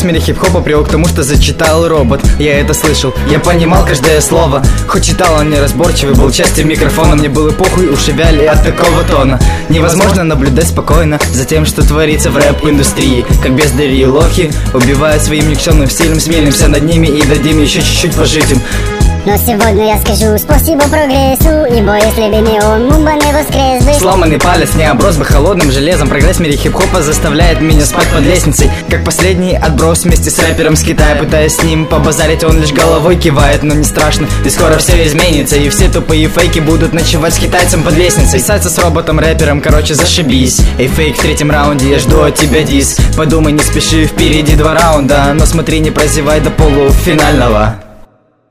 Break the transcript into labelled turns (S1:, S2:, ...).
S1: прогресс в мире хип-хопа привел к тому, что зачитал робот. Я это слышал, я понимал каждое слово. Хоть читал он неразборчивый, был частью микрофона. Мне было похуй, уши вяли от такого тона. Невозможно наблюдать спокойно за тем, что творится в рэп-индустрии. Как бездари и лохи убивают своим никчемным стилем. Смелимся над ними и дадим еще чуть-чуть пожить им.
S2: Но сегодня я скажу спасибо прогрессу, ибо если бы не он, мы бы не воскрес бы.
S1: Сломанный палец не оброс бы холодным железом. Прогресс в мире хип-хопа заставляет меня спать под лестницей, как последний отброс вместе с рэпером с Китая. Пытаясь с ним побазарить, он лишь головой кивает. Но не страшно, ведь скоро все изменится, и все тупые фейки будут ночевать с китайцем под лестницей. Писаться с роботом-рэпером, короче, зашибись. Эй, фейк, в третьем раунде я жду от тебя дис. Подумай, не спеши, впереди 2 раунда, но смотри, не прозевай до полуфинального.